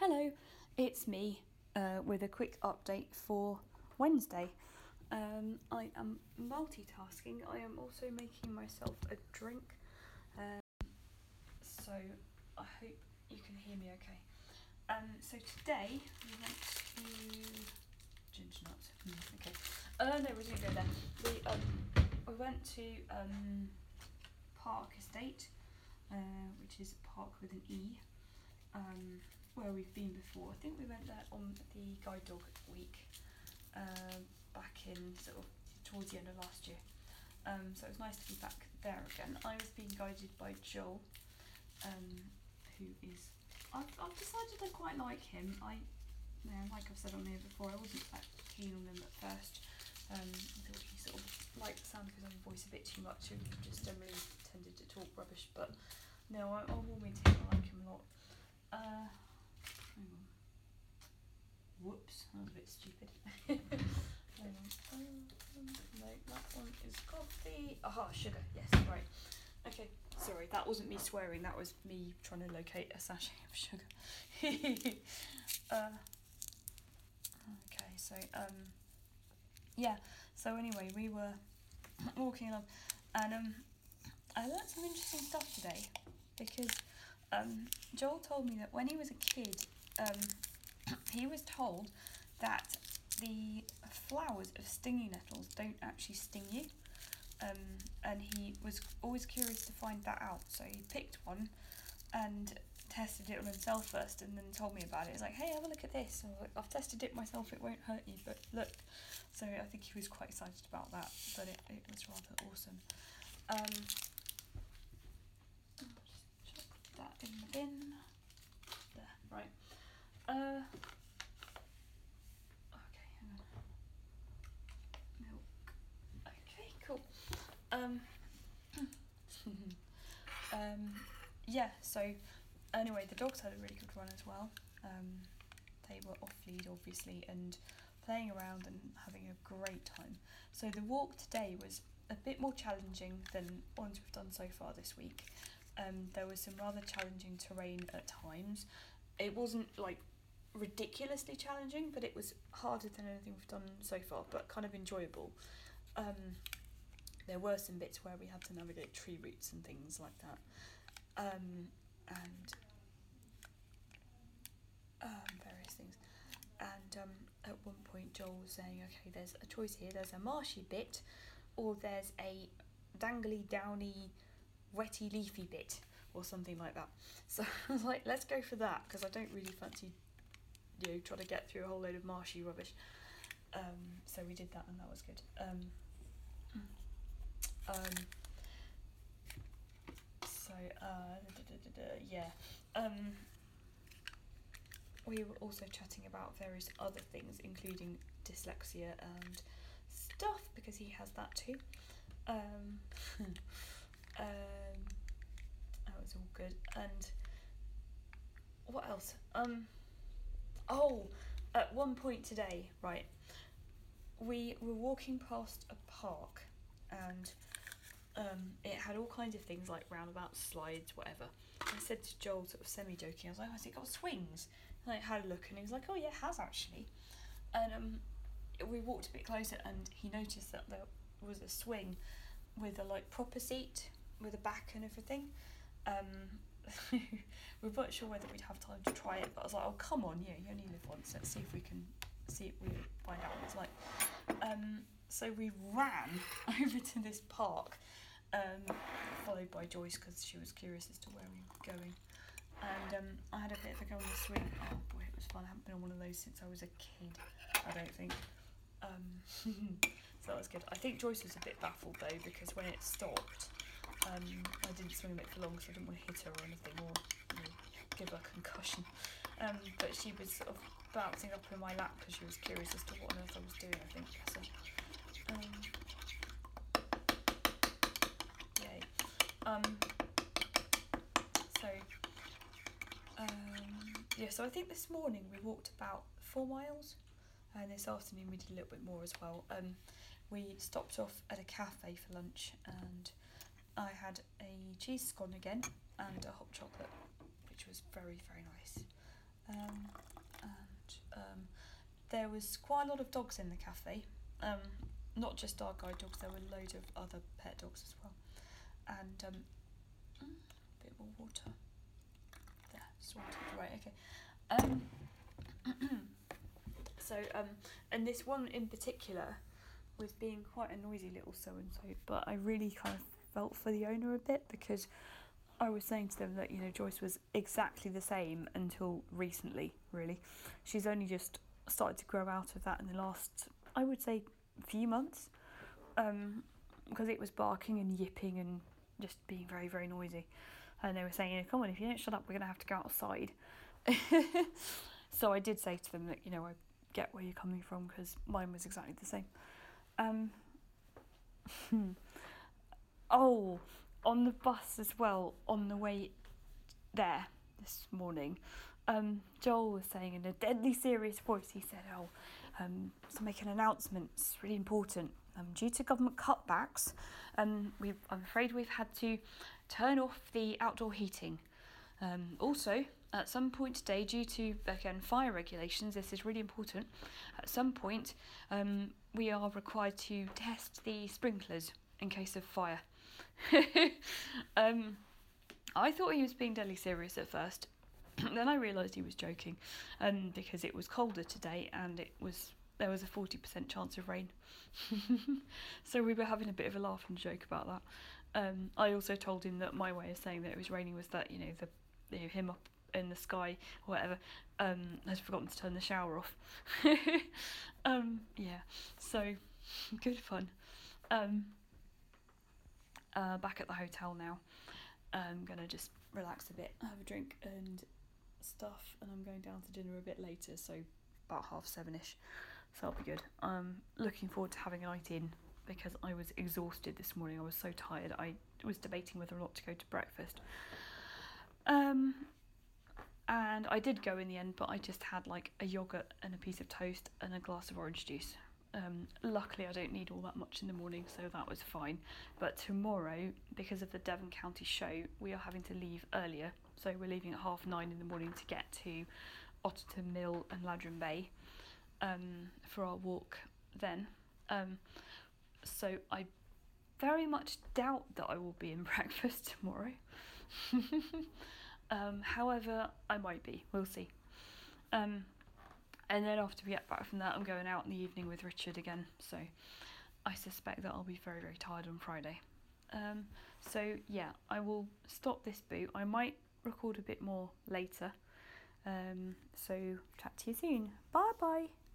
Hello, it's me with a quick update for Wednesday. I am multitasking. I am also making myself a drink, so I hope you can hear me okay. So today we went to ginger nuts. Okay. No, we didn't go there. We went to Park Estate, which is Park with an E. Where we've been before. I think we went there on the Guide Dog Week back in sort of towards the end of last year. So it was nice to be back there again. I was being guided by Joel, who is... I've decided I quite like him. Like I've said on here before, I wasn't that keen on him at first. I thought he sort of liked the sound of his own voice a bit too much and just generally tended to talk rubbish, but no, I'll warm into him. I like him a lot. Hang on. Whoops, that was a bit stupid. Hang on. No, that one is coffee. Aha, sugar. Yes, right. Okay, sorry, that wasn't me swearing. That was me trying to locate a sachet of sugar. Okay, so yeah. So anyway, we were walking along, and I learnt some interesting stuff today because Joel told me that when he was a kid, he was told that the flowers of stinging nettles don't actually sting you, and he was always curious to find that out, so he picked one and tested it on himself first and then told me about it. He's like, hey, have a look at this. And I was like, I've tested it myself, it won't hurt you, but look. So I think he was quite excited about that, but it was rather awesome. I'll just chuck that in the bin. There, right. Okay, hang on. Milk. Okay, cool. Yeah, so anyway, the dogs had a really good run as well. They were off lead, obviously, and playing around and having a great time. So the walk today was a bit more challenging than ones we've done so far this week. There was some rather challenging terrain at times. It wasn't like ridiculously challenging, but it was harder than anything we've done so far, but kind of enjoyable. There were some bits where we had to navigate tree roots and things like that, and various things. And at one point Joel was saying, okay, there's a choice here, there's a marshy bit or there's a dangly, downy, wetty, leafy bit or something like that. So I was like, let's go for that, because I don't really fancy trying to get through a whole load of marshy rubbish. So we did that and that was good. Yeah. We were also chatting about various other things, including dyslexia and stuff, because he has that too. That was all good. And what else? At one point today, right, we were walking past a park and it had all kinds of things like roundabouts, slides, whatever. I said to Joel, sort of semi-joking, I was like, has it got swings? And I had a look and he was like, oh yeah, it has actually. And we walked a bit closer and he noticed that there was a swing with a like proper seat with a back and everything. We weren't sure whether we'd have time to try it, but I was like, oh come on, you only live once, let's see if we can find out what it's like. So we ran over to this park, followed by Joyce because she was curious as to where we were going. And I had a bit of a go on the swing. Oh boy, it was fun. I haven't been on one of those since I was a kid, I don't think. So that was good. I think Joyce was a bit baffled though, because when it stopped, I didn't swing a bit for long, so I didn't want to hit her or anything, or give her a concussion. But she was sort of bouncing up in my lap because she was curious as to what on earth I was doing, I think. So, yay. So I think this morning we walked about 4 miles, and this afternoon we did a little bit more as well. We stopped off at a cafe for lunch, and I had a cheese scone again and a hot chocolate, which was very, very nice. there was quite a lot of dogs in the cafe. Not just our guide dogs, there were loads of other pet dogs as well. And a bit more water. There, sorted. Right, okay. So, and this one in particular was being quite a noisy little so-and-so, but I really kind of felt for the owner a bit, because I was saying to them that, you know, Joyce was exactly the same until recently, really. She's only just started to grow out of that in the last, I would say, few months, because it was barking and yipping and just being very, very noisy. And they were saying, you know, come on, if you don't shut up, we're going to have to go outside. So I did say to them that, you know, I get where you're coming from, because mine was exactly the same. Oh, on the bus as well, on the way there this morning, Joel was saying in a deadly serious voice, he said, to make an announcement, it's really important. Due to government cutbacks, I'm afraid we've had to turn off the outdoor heating. Also, at some point today, due to, again, fire regulations, this is really important, at some point we are required to test the sprinklers in case of fire. I thought he was being deadly serious at first. Then I realised he was joking, because it was colder today and there was a 40% chance of rain. So we were having a bit of a laugh and joke about that. I also told him that my way of saying that it was raining was that, you know, him up in the sky or whatever had forgotten to turn the shower off. Yeah, so good fun. Back at the hotel now. I'm gonna just relax a bit, have a drink and stuff, and I'm going down to dinner a bit later, so about 7:30ish, so that'll be good. I'm looking forward to having a night in, because I was exhausted this morning. I was so tired. I was debating whether or not to go to breakfast, and I did go in the end, but I just had like a yogurt and a piece of toast and a glass of orange juice. Luckily I don't need all that much in the morning, so that was fine. But tomorrow, because of the Devon County show, we are having to leave earlier, so we're leaving at 9:30 in the morning to get to Otterton Mill and Ladram Bay for our walk then. So I very much doubt that I will be in breakfast tomorrow. However, I might be, we'll see. And then after we get back from that, I'm going out in the evening with Richard again, so I suspect that I'll be very, very tired on Friday. So yeah, I will stop this boot. I might record a bit more later. So chat to you soon. Bye bye.